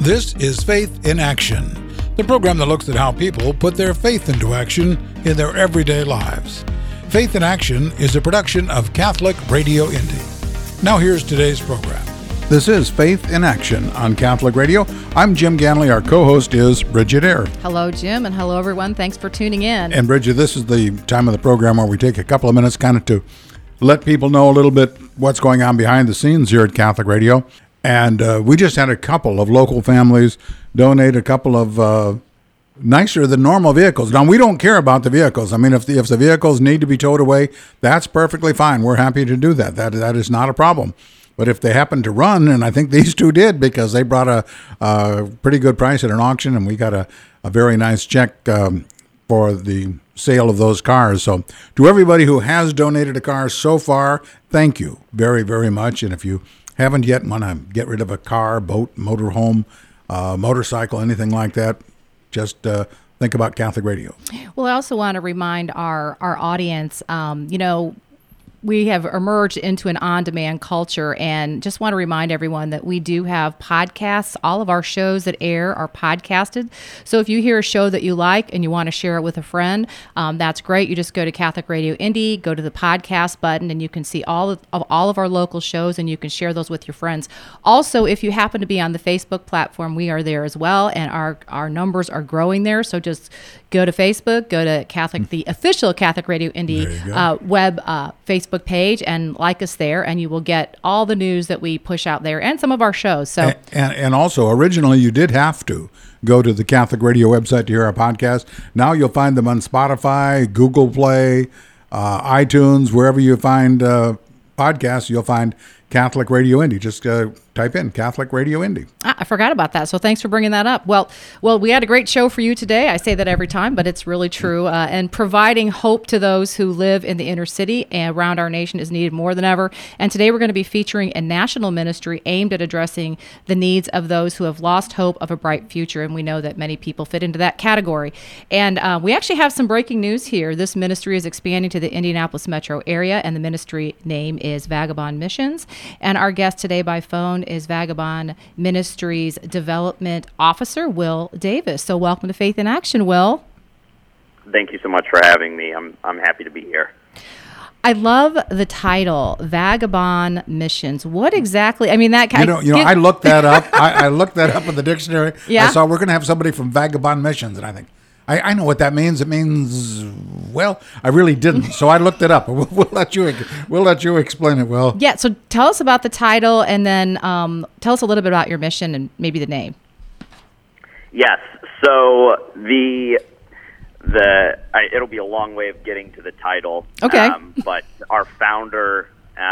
This is Faith in Action, the program that looks at how people put their faith into action in their everyday lives. Faith in Action is a production of Catholic Radio Indy. Now here's today's program. This is Faith in Action on Catholic Radio. I'm Jim Ganley. Our co-host is Bridget Eyre. Hello, Jim, and hello, everyone. Thanks for tuning in. And Bridget, this is the time of the program where we take a couple of minutes kind of to let people know a little bit what's going on behind the scenes here at Catholic Radio. And we just had a couple of local families donate a couple of nicer than normal vehicles. Now, we don't care about the vehicles. I mean, if the vehicles need to be towed away, that's perfectly fine. We're happy to do that. That is not a problem. But if they happen to run, and I think these two did because they brought a pretty good price at an auction, and we got a very nice check for the sale of those cars. So to everybody who has donated a car so far, thank you very, very much. And if you haven't yet want to get rid of a car, boat, motorhome, motorcycle, anything like that, just think about Catholic Radio. Well, I also want to remind our audience, we have emerged into an on-demand culture, and just want to remind everyone that we do have podcasts. All of our shows that air are podcasted. So if you hear a show that you like and you want to share it with a friend, that's great. You just go to Catholic Radio Indy, go to the podcast button, and you can see all of our local shows, and you can share those with your friends. Also, if you happen to be on the Facebook platform, we are there as well, and our numbers are growing there. So just go to Facebook, go to the official Catholic Radio Indy web Facebook page, and like us there, and you will get all the news that we push out there and some of our shows. So and also, originally you did have to go to the Catholic Radio website to hear our podcast. Now you'll find them on Spotify, Google Play, iTunes, wherever you find podcasts, you'll find Catholic Radio Indy. Just type in Catholic Radio Indy. I forgot about that, so thanks for bringing that up. Well, we had a great show for you today. I say that every time, but it's really true. And providing hope to those who live in the inner city and around our nation is needed more than ever. And today we're going to be featuring a national ministry aimed at addressing the needs of those who have lost hope of a bright future, and we know that many people fit into that category. And we actually have some breaking news here. This ministry is expanding to the Indianapolis metro area, and the ministry name is Vagabond Missions. And our guest today by phone is Vagabond Ministries Development Officer Will Davis. So welcome to Faith in Action, Will. Thank you so much for having me. I'm happy to be here. I love the title, Vagabond Missions. What exactly? I mean, that kind of... I looked that up. I looked that up in the dictionary. Yeah? I saw we're going to have somebody from Vagabond Missions, and I think, I know what that means. It means, well, I really didn't. So I looked it up. We'll let you explain it, Will. Yeah, so tell us about the title, and then tell us a little bit about your mission and maybe the name. Yes. So it'll be a long way of getting to the title. Okay. But our founder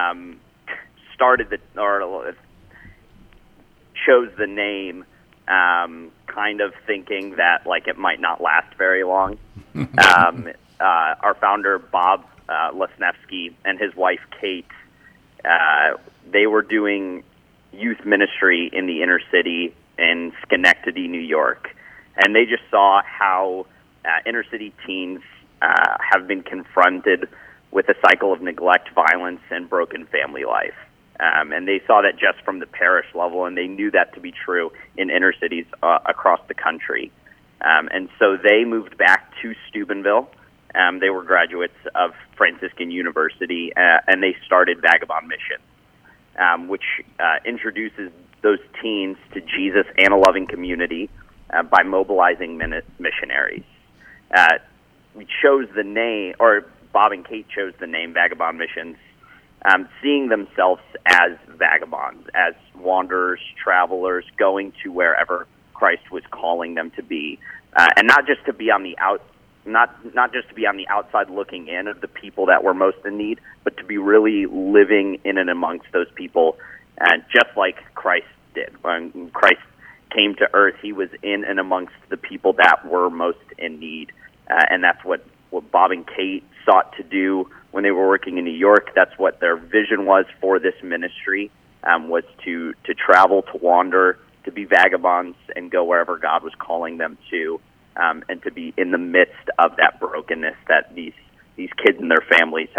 chose the name kind of thinking that it might not last very long. Our founder, Bob Lesnevsky, and his wife, Kate, they were doing youth ministry in the inner city in Schenectady, New York. And they just saw how inner city teens have been confronted with a cycle of neglect, violence, and broken family life. And they saw that just from the parish level, and they knew that to be true in inner cities across the country. And so they moved back to Steubenville. They were graduates of Franciscan University, and they started Vagabond Missions, which introduces those teens to Jesus and a loving community by mobilizing missionaries. We chose the name, or Bob and Kate chose the name Vagabond Missions, seeing themselves as vagabonds, as wanderers, travelers, going to wherever Christ was calling them to be, and not just to be on the outside looking in of the people that were most in need, but to be really living in and amongst those people, just like Christ did. When Christ came to earth, he was in and amongst the people that were most in need, and that's what Bob and Kate sought to do when they were working in New York. That's what their vision was for this ministry, was to travel, to wander, to be vagabonds, and go wherever God was calling them to, and to be in the midst of that brokenness that these kids and their families have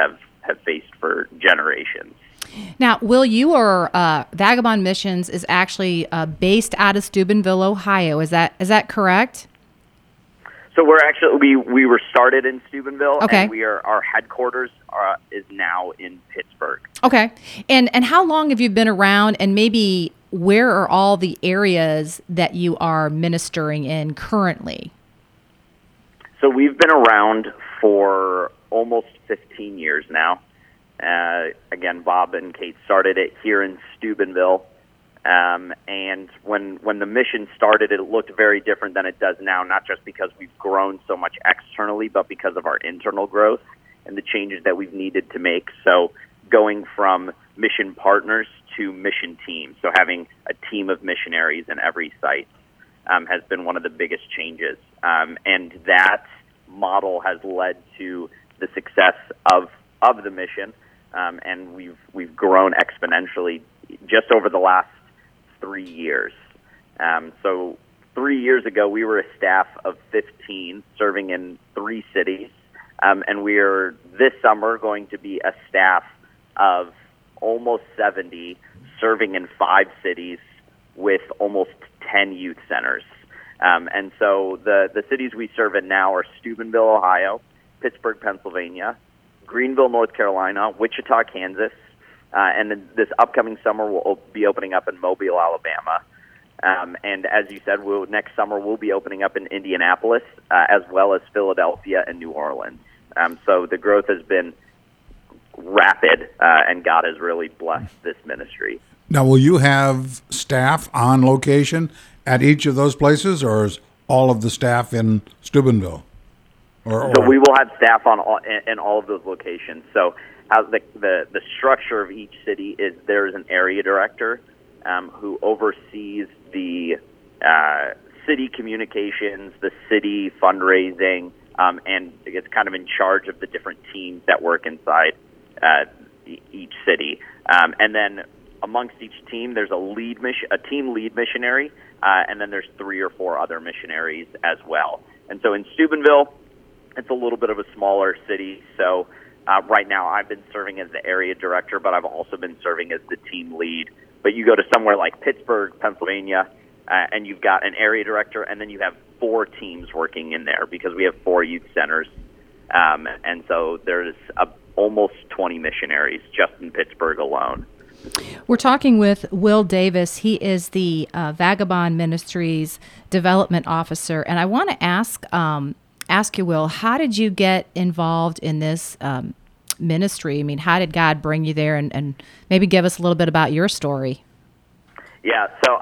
have faced for generations. Now, Will, your Vagabond Missions is actually based out of Steubenville, Ohio. Is that correct? So we were started in Steubenville, okay. and our headquarters is now in Pittsburgh. Okay, and how long have you been around, and maybe where are all the areas that you are ministering in currently? So we've been around for almost 15 years now. Again, Bob and Kate started it here in Steubenville. And when the mission started, it looked very different than it does now, not just because we've grown so much externally, but because of our internal growth and the changes that we've needed to make. So going from mission partners to mission teams, so having a team of missionaries in every site has been one of the biggest changes. And that model has led to the success of the mission, and we've grown exponentially just over the last 3 years. So 3 years ago, we were a staff of 15 serving in 3 cities, and we are this summer going to be a staff of almost 70 serving in 5 cities with almost 10 youth centers. And so the cities we serve in now are Steubenville, Ohio, Pittsburgh, Pennsylvania, Greenville, North Carolina, Wichita, Kansas, and then this upcoming summer we'll be opening up in Mobile, Alabama. And as you said, next summer we'll be opening up in Indianapolis, as well as Philadelphia and New Orleans. So the growth has been rapid, and God has really blessed this ministry. Now, will you have staff on location at each of those places, or is all of the staff in Steubenville? So we will have staff in all of those locations. So how the structure of each city is there is an area director who oversees the city communications, the city fundraising, and is kind of in charge of the different teams that work inside each city. And then amongst each team, there's a team lead missionary, and then there's 3 or 4 other missionaries as well. And so in Steubenville, it's a little bit of a smaller city, so right now I've been serving as the area director, but I've also been serving as the team lead. But you go to somewhere like Pittsburgh, Pennsylvania, and you've got an area director, and then you have 4 teams working in there because we have 4 youth centers. And so there's almost 20 missionaries just in Pittsburgh alone. We're talking with Will Davis. He is the Vagabond Ministries Development Officer. And I want to ask you, Will, how did you get involved in this ministry? I mean, how did God bring you there? And maybe give us a little bit about your story. Yeah, so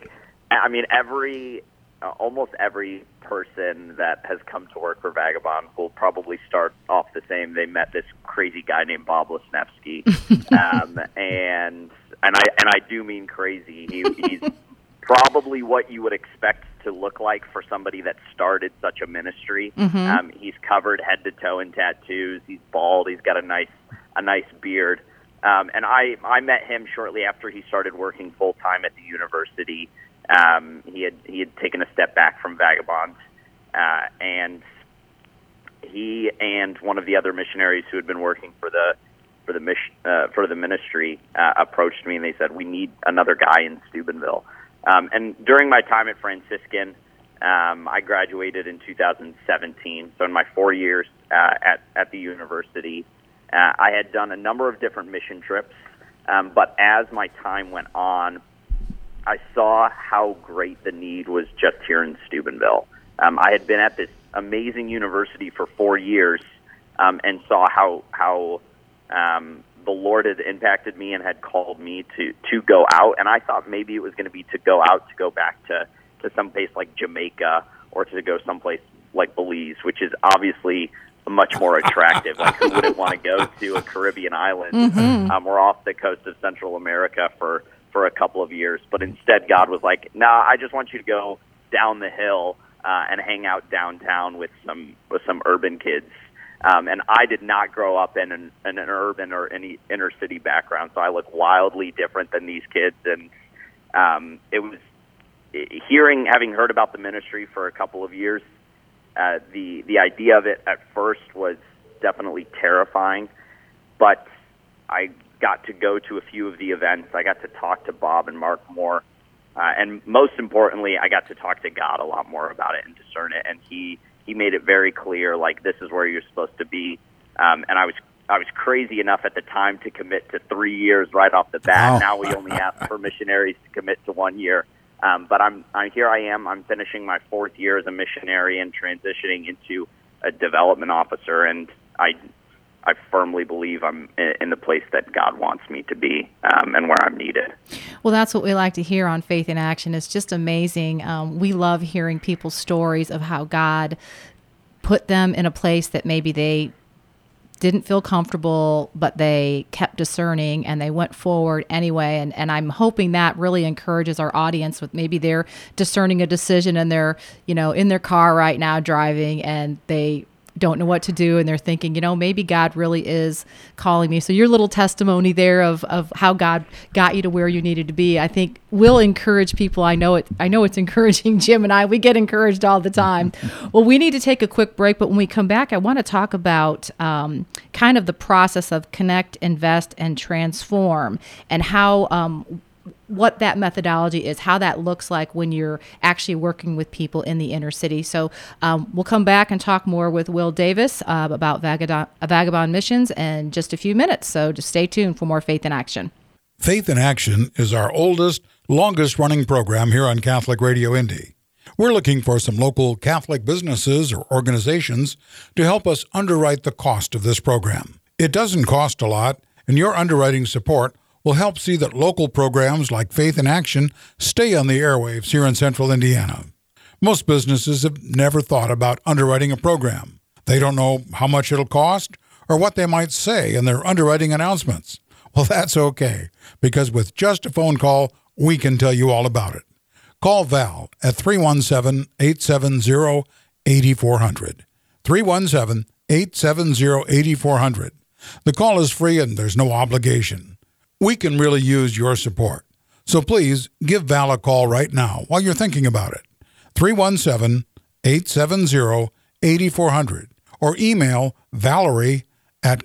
almost every person that has come to work for Vagabond will probably start off the same. They met this crazy guy named Bob Lesnevsky, and I do mean crazy. He's probably what you would expect to look like for somebody that started such a ministry. Mm-hmm. He's covered head to toe in tattoos. He's bald. He's got a nice beard. And I met him shortly after he started working full time at the university. He had taken a step back from Vagabond, and he and one of the other missionaries who had been working for the ministry approached me, and they said, "We need another guy in Steubenville." And during my time at Franciscan, I graduated in 2017. So in my 4 years at the university, I had done a number of different mission trips. But as my time went on, I saw how great the need was just here in Steubenville. I had been at this amazing university for 4 years, and saw how the Lord had impacted me and had called me to go out. And I thought maybe it was going to be to go back to some place like Jamaica or to go someplace like Belize, which is obviously much more attractive. Like, who wouldn't want to go to a Caribbean island? Mm-hmm. We're off the coast of Central America for a couple of years. But instead, God was like, "Nah, I just want you to go down the hill and hang out downtown with some urban kids." And I did not grow up in an urban or any inner city background, so I look wildly different than these kids. And it was having heard about the ministry for a couple of years, the idea of it at first was definitely terrifying. but I got to go to a few of the events. I got to talk to Bob and Mark more. And most importantly, I got to talk to God a lot more about it and discern it. And he made it very clear, like, this is where you're supposed to be. And I was crazy enough at the time to commit to 3 years right off the bat. Wow. Now we only ask for missionaries to commit to 1 year. But I'm here. I am. I'm finishing my 4th year as a missionary and transitioning into a development officer. And I firmly believe I'm in the place that God wants me to be, and where I'm needed. Well, that's what we like to hear on Faith in Action. It's just amazing. We love hearing people's stories of how God put them in a place that maybe they didn't feel comfortable, but they kept discerning and they went forward anyway. And I'm hoping that really encourages our audience with maybe they're discerning a decision and they're, in their car right now driving and they don't know what to do and they're thinking, maybe God really is calling me. So your little testimony there of how God got you to where you needed to be, I think will encourage people. I know it's encouraging Jim and I. We get encouraged all the time. Well, we need to take a quick break, but when we come back, I want to talk about kind of the process of connect, invest, and transform, and how what that methodology is, how that looks like when you're actually working with people in the inner city. So we'll come back and talk more with Will Davis about Vagabond Missions in just a few minutes. So just stay tuned for more Faith in Action. Faith in Action is our oldest, longest-running program here on Catholic Radio Indy. We're looking for some local Catholic businesses or organizations to help us underwrite the cost of this program. It doesn't cost a lot, and your underwriting support will help see that local programs like Faith in Action stay on the airwaves here in central Indiana. Most businesses have never thought about underwriting a program. They don't know how much it'll cost or what they might say in their underwriting announcements. Well, that's okay, because with just a phone call, we can tell you all about it. Call Val at 317-870-8400. 317-870-8400. The call is free and there's no obligation. We can really use your support. So please give Val a call right now while you're thinking about it. 317-870-8400 or email Valerie at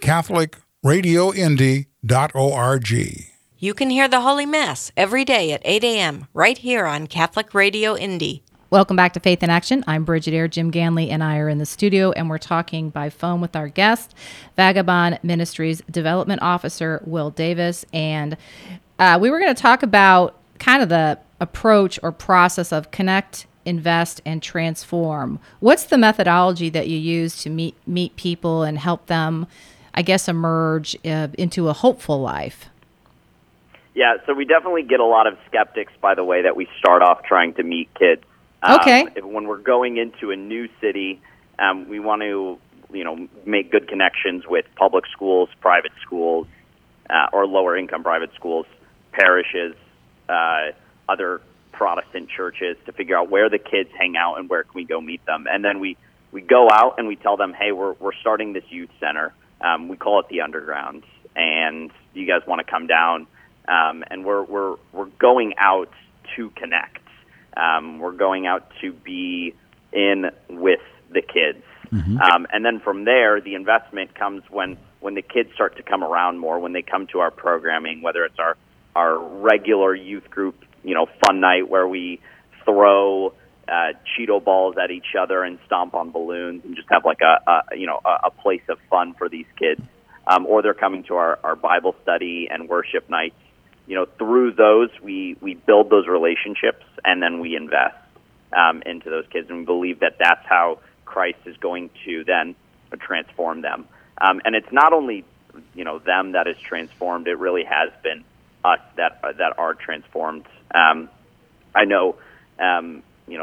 catholicradioindy.org. You can hear the Holy Mass every day at 8 a.m. right here on Catholic Radio Indy. Welcome back to Faith in Action. I'm Bridget Eyre. Jim Ganley and I are in the studio, and we're talking by phone with our guest, Vagabond Ministries Development Officer Will Davis. And we were going to talk about kind of the approach or process of connect, invest, and transform. What's the methodology that you use to meet people and help them, I guess, emerge into a hopeful life? Yeah, so we definitely get a lot of skeptics by the way that we start off trying to meet kids. Okay. When we're going into a new city, we want to, make good connections with public schools, private schools, or lower income private schools, parishes, other Protestant churches to figure out where the kids hang out and where can we go meet them. And then we go out and we tell them, hey, we're starting this youth center. We call it the Underground, and you guys want to come down? And we're going out to connect. We're going out to be in with the kids. Mm-hmm. And then from there, the investment comes when the kids start to come around more, when they come to our programming, whether it's our regular youth group, fun night where we throw Cheeto balls at each other and stomp on balloons and just have like a place of fun for these kids. Or they're coming to our Bible study and worship nights. Through those, we build those relationships and then we invest into those kids. And we believe that that's how Christ is going to then transform them. And it's not only, them that is transformed. It really has been us that are transformed. I know, a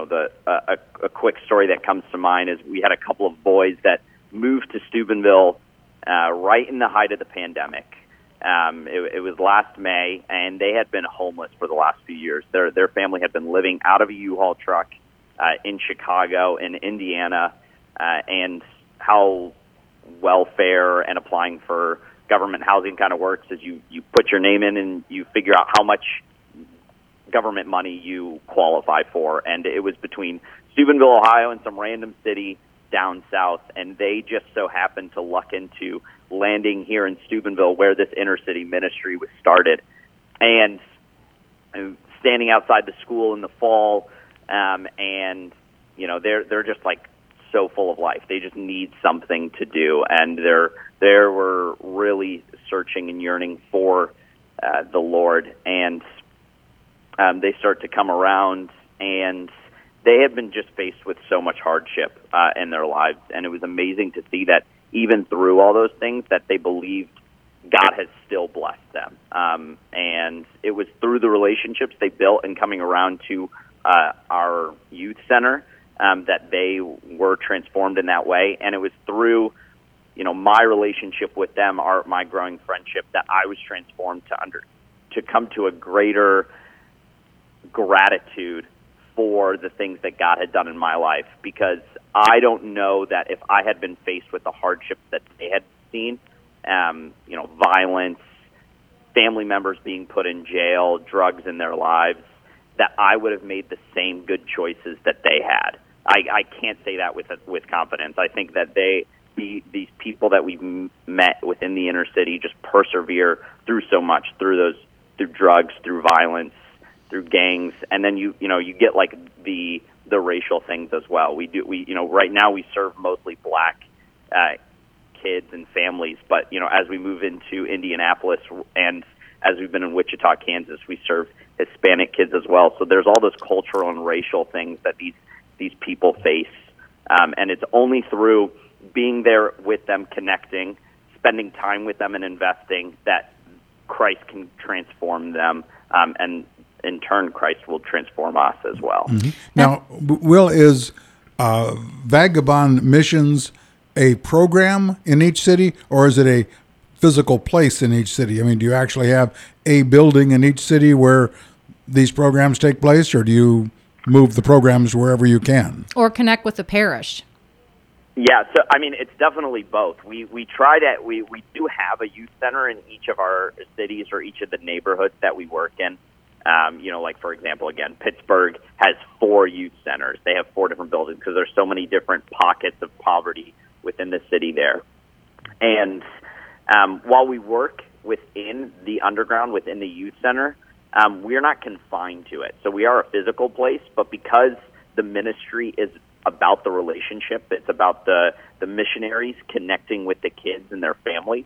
quick story that comes to mind is we had a couple of boys that moved to Steubenville right in the height of the pandemic. It was last May, and they had been homeless for the last few years. Their family had been living out of a U-Haul truck in Chicago, in Indiana, and how welfare and applying for government housing kind of works is you put your name in and you figure out how much government money you qualify for. And it was between Steubenville, Ohio, and some random city down south, and they just so happened to luck into landing here in Steubenville, where this inner city ministry was started, and standing outside the school in the fall, and they're just like so full of life. They just need something to do, and they were really searching and yearning for the Lord, and they start to come around, and they had been just faced with so much hardship in their lives, and it was amazing to see that even through all those things that they believed God has still blessed them. And it was through the relationships they built and coming around to our youth center that they were transformed in that way. And it was through, my relationship with them, my growing friendship, that I was transformed to come to a greater gratitude for the things that God had done in my life. Because I don't know that if I had been faced with the hardships that they had seen, violence, family members being put in jail, drugs in their lives, that I would have made the same good choices that they had. I can't say that with confidence. I think that these people that we've met within the inner city just persevere through so much, through drugs, through violence, through gangs, and then you get like the racial things as well. We right now we serve mostly black kids and families, but as we move into Indianapolis and as we've been in Wichita, Kansas, we serve Hispanic kids as well. So there's all those cultural and racial things that these people face, and it's only through being there with them, connecting, spending time with them, and investing that Christ can transform them, and in turn, Christ will transform us as well. Mm-hmm. Now, Will, is Vagabond Missions a program in each city, or is it a physical place in each city? I mean, do you actually have a building in each city where these programs take place, or do you move the programs wherever you can? Or connect with the parish? Yeah, so I mean, it's definitely both. We do have a youth center in each of our cities or each of the neighborhoods that we work in. Like for example, again, Pittsburgh has 4 youth centers. They have 4 different buildings because there's so many different pockets of poverty within the city there. And while we work within the underground, within the youth center, we're not confined to it. So we are a physical place, but because the ministry is about the relationship, it's about the missionaries connecting with the kids and their families,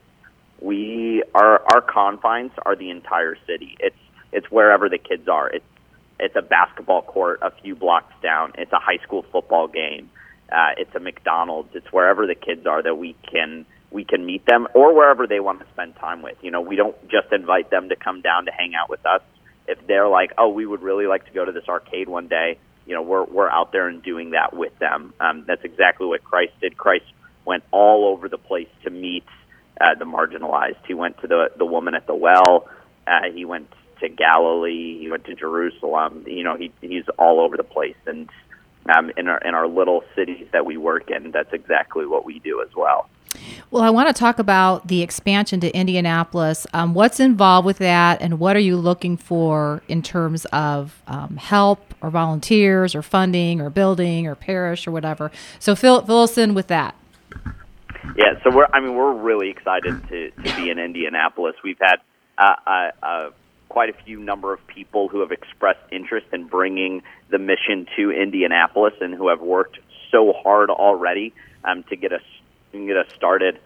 our confines are the entire city. It's wherever the kids are. It's a basketball court a few blocks down. It's a high school football game. It's a McDonald's. It's wherever the kids are that we can meet them, or wherever they want to spend time with. We don't just invite them to come down to hang out with us. If they're like, oh, we would really like to go to this arcade one day, we're out there and doing that with them. That's exactly what Christ did. Christ went all over the place to meet the marginalized. He went to the woman at the well. He went to Galilee. He went to Jerusalem. He's all over the place. And in our little cities that we work in, that's exactly what we do as well. Well, I want to talk about the expansion to Indianapolis. What's involved with that, and what are you looking for in terms of help or volunteers or funding or building or parish or whatever? So fill us in with that. Yeah, so we're really excited to be in Indianapolis. We've had quite a few number of people who have expressed interest in bringing the mission to Indianapolis and who have worked so hard already to get us started.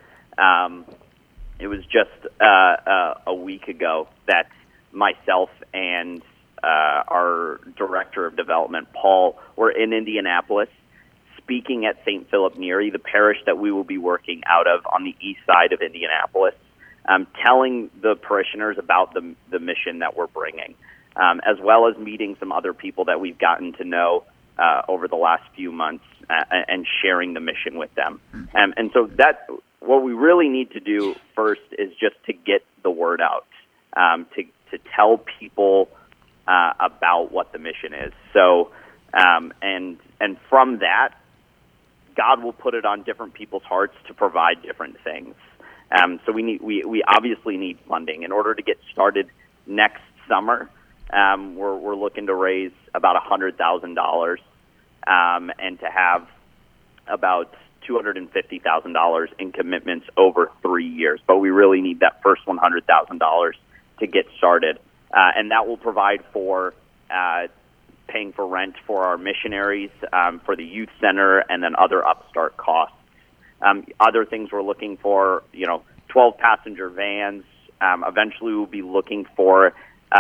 It was just a week ago that myself and our director of development, Paul, were in Indianapolis speaking at St. Philip Neri, the parish that we will be working out of on the east side of Indianapolis, telling the parishioners about the mission that we're bringing, as well as meeting some other people that we've gotten to know over the last few months and sharing the mission with them. And so what we really need to do first is just to get the word out, to tell people about what the mission is. So, and from that, God will put it on different people's hearts to provide different things. So we obviously need funding in order to get started next summer. We're looking to raise about $100,000, and to have about $250,000 in commitments over 3 years. But we really need that first $100,000 to get started. And that will provide for paying for rent for our missionaries, for the youth center, and then other upstart costs. Other things we're looking for, 12-passenger vans. Eventually we'll be looking for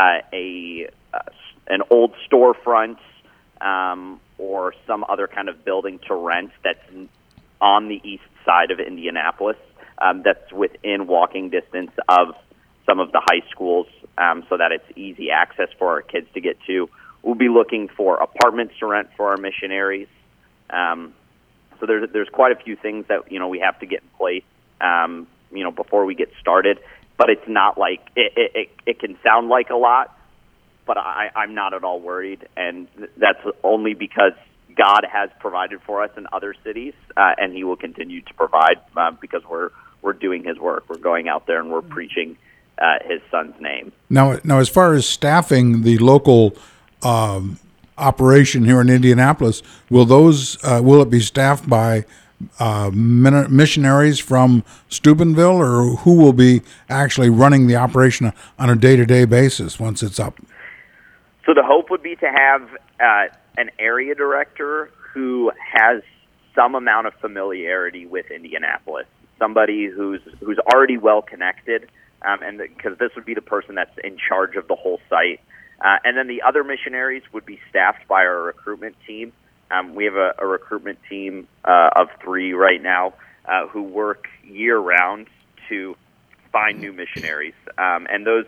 an old storefront or some other kind of building to rent that's on the east side of Indianapolis, that's within walking distance of some of the high schools, so that it's easy access for our kids to get to. We'll be looking for apartments to rent for our missionaries. So there's quite a few things that we have to get in place before we get started. But it's not like it can sound like a lot, but I'm not at all worried, and that's only because God has provided for us in other cities, and He will continue to provide because we're doing His work. We're going out there and we're preaching His Son's name. Now, as far as staffing the local operation here in Indianapolis, will it be staffed by missionaries from Steubenville, or who will be actually running the operation on a day-to-day basis once it's up? So the hope would be to have an area director who has some amount of familiarity with Indianapolis, somebody who's already well connected, and because this would be the person that's in charge of the whole site. And then the other missionaries would be staffed by our recruitment team. We have a recruitment team of 3 right now who work year-round to find new missionaries. And those,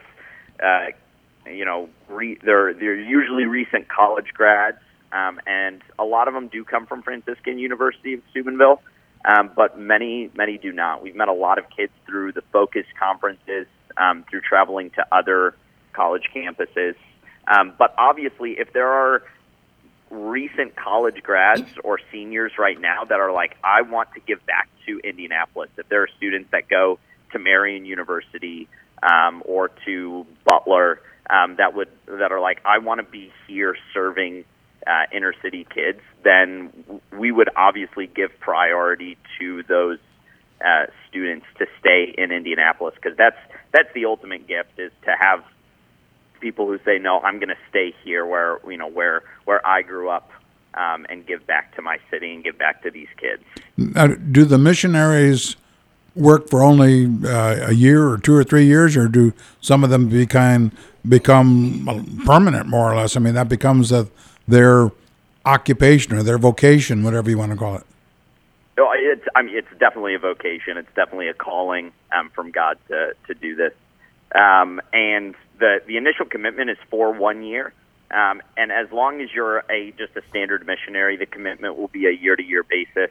they're usually recent college grads, and a lot of them do come from Franciscan University of Steubenville, but many do not. We've met a lot of kids through the Focus conferences, through traveling to other college campuses. But obviously, if there are recent college grads or seniors right now that are like, I want to give back to Indianapolis, if there are students that go to Marian University or to Butler that are like, I want to be here serving inner city kids, then we would obviously give priority to those students to stay in Indianapolis, because that's the ultimate gift, is to have people who say, no, I'm going to stay here where I grew up, and give back to my city and give back to these kids. Now, do the missionaries work for only a year or 2 or 3 years, or do some of them become permanent, more or less? I mean, that becomes their occupation or their vocation, whatever you want to call it. It's definitely a vocation. It's definitely a calling from God to do this. And the initial commitment is for 1 year. And as long as you're just a standard missionary, the commitment will be a year-to-year basis.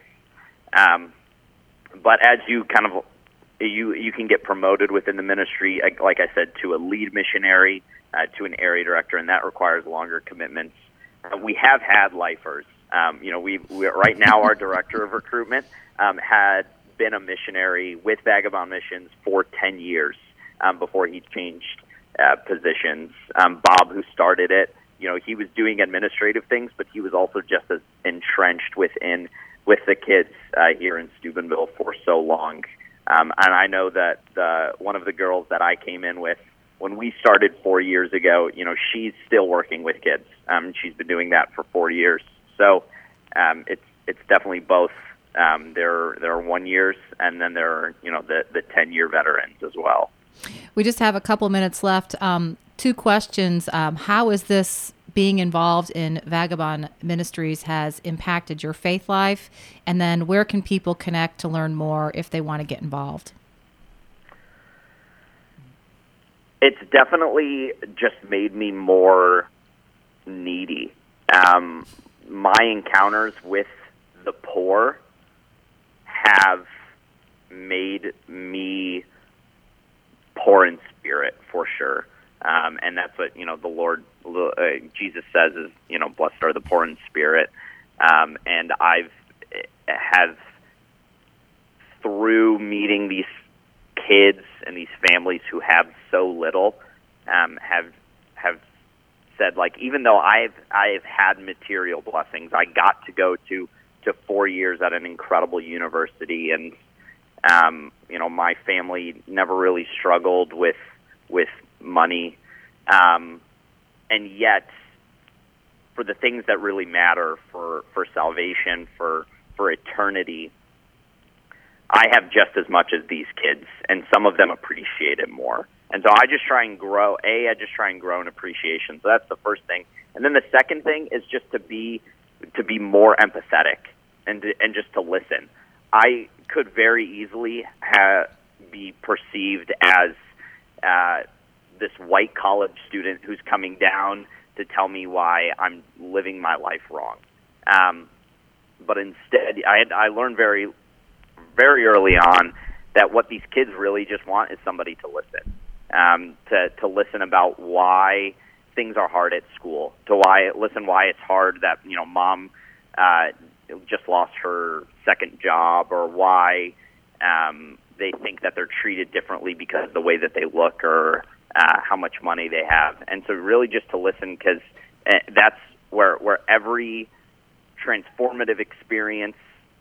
But as you you can get promoted within the ministry, like I said, to a lead missionary, to an area director, and that requires longer commitments. We have had lifers. We right now our director of recruitment had been a missionary with Vagabond Missions for 10 years before he changed positions. Bob, who started it, he was doing administrative things, but he was also just as entrenched with the kids here in Steubenville for so long. And I know that one of the girls that I came in with when we started 4 years ago, she's still working with kids. She's been doing that for 4 years. So it's definitely both. There are 1 years, and then there are the 10-year veterans as well. We just have a couple minutes left. 2 questions. How is this being involved in Vagabond Ministries has impacted your faith life? And then where can people connect to learn more if they want to get involved? It's definitely just made me more needy. My encounters with the poor have made me poor in spirit, for sure. And that's what, the Lord, Jesus says is, blessed are the poor in spirit. And have through meeting these kids and these families who have so little, have said, like, even though I've had material blessings, I got to go to to 4 years at an incredible university, and my family never really struggled with money, and yet for the things that really matter for salvation, for eternity, I have just as much as these kids, and some of them appreciate it more. And so I just try and grow. I just try and grow in appreciation. So that's the first thing. And then the second thing is just to be more empathetic and just to listen. I could very easily be perceived as this white college student who's coming down to tell me why I'm living my life wrong. But instead, I learned very, very early on that what these kids really just want is somebody to listen, to listen about why things are hard at school, why it's hard that mom just lost her second job, or why they think that they're treated differently because of the way that they look or how much money they have. And so really just to listen, because that's where every transformative experience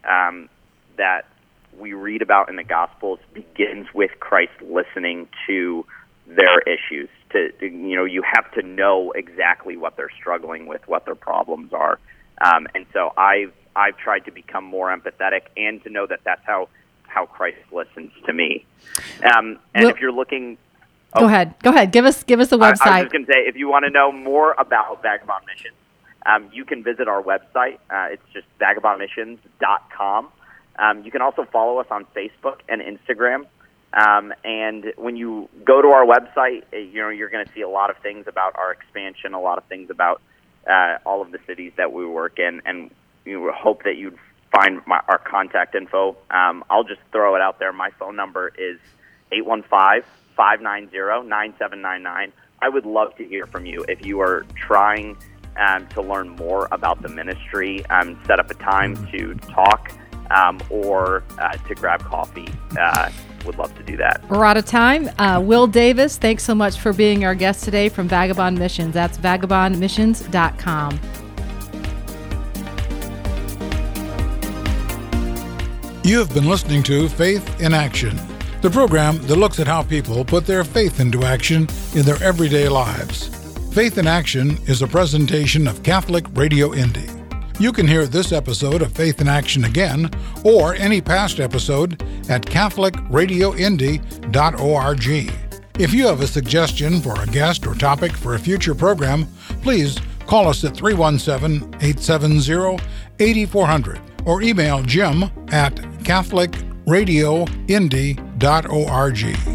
that we read about in the Gospels begins with Christ listening to their issues. You have to know exactly what they're struggling with, what their problems are. And so I've tried to become more empathetic and to know that that's how Christ listens to me. If you're looking... Go ahead. Give us the website. I was just going to say, if you want to know more about Vagabond Missions, you can visit our website. It's just vagabondmissions.com. You can also follow us on Facebook and Instagram. And when you go to our website, you're going to see a lot of things about our expansion, a lot of things about all of the cities that we work in, and we hope that you'd find our contact info. I'll just throw it out there. My phone number is 815-590-9799. I would love to hear from you. If you are trying to learn more about the ministry, set up a time to talk or to grab coffee. Would love to do that. We're out of time. Will Davis, thanks so much for being our guest today from Vagabond Missions. That's vagabondmissions.com. You have been listening to Faith in Action, the program that looks at how people put their faith into action in their everyday lives. Faith in Action is a presentation of Catholic Radio Indy. You can hear this episode of Faith in Action again, or any past episode, at catholicradioindy.org. If you have a suggestion for a guest or topic for a future program, please call us at 317-870-8400 or email Jim at catholicradioindy.org.